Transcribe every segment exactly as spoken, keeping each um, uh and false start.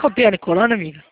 Copiando e colando, amiga?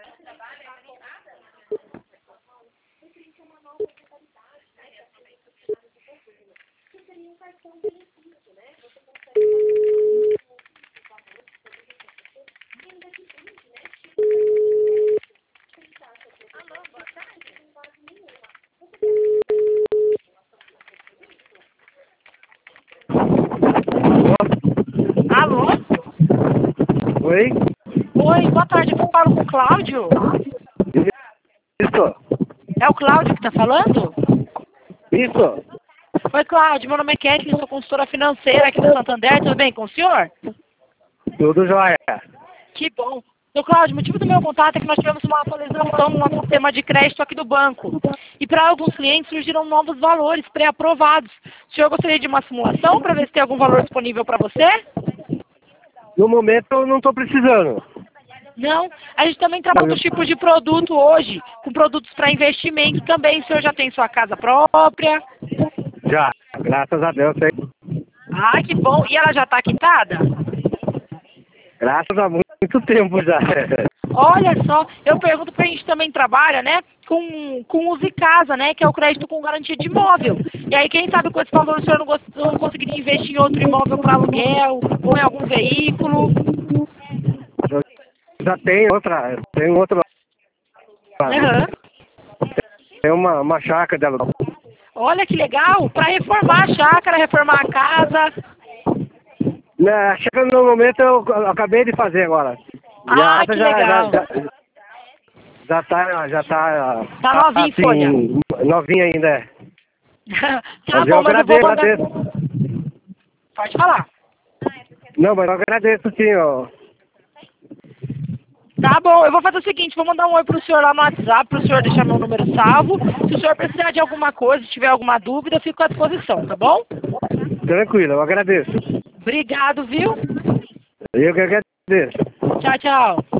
Alô? Oi? Oi, boa tarde. Eu falo com o Cláudio. Isso. É o Cláudio que tá falando? Isso. Oi, Cláudio. Meu nome é Kathleen, sou consultora financeira aqui do Santander. Tudo bem com o senhor? Tudo jóia. Que bom. Seu Cláudio, o motivo do meu contato é que nós tivemos uma atualização no nosso sistema de crédito aqui do banco. E para alguns clientes surgiram novos valores pré-aprovados. O senhor gostaria de uma simulação para ver se tem algum valor disponível para você? No momento eu não estou precisando. Não. A gente também trabalha com tipos de produto hoje, com produtos para investimento também. O senhor já tem sua casa própria? Já, graças a Deus. Hein? Ah, que bom. E ela já está quitada? Graças a muito tempo já. Olha só, eu pergunto porque a gente também trabalha, né, com, com Use Casa, né, que é o crédito com garantia de imóvel. E aí, quem sabe com esse valor o senhor não, gost, não conseguiria investir em outro imóvel para aluguel ou em algum veículo? Eu já tenho outra, tenho outra. Uhum. Tem uma, uma chácara de aluguel. Olha que legal, para reformar a chácara, reformar a casa. Na chácara no momento eu, eu acabei de fazer agora. Ah, que já, legal. Já, já, já tá, já tá. Tá novinha em assim, folha. novinha ainda. É. Tá Mas bom, eu mas eu vou agradeço, mandar... agradeço. Pode falar. Não, mas eu agradeço sim, ó. Tá bom, eu vou fazer o seguinte, vou mandar um oi pro senhor lá no WhatsApp, pro senhor deixar meu número salvo. Se o senhor precisar de alguma coisa, se tiver alguma dúvida, eu fico à disposição, tá bom? Tranquilo, eu agradeço. Obrigado, viu? Eu que agradeço. Tchau, tchau.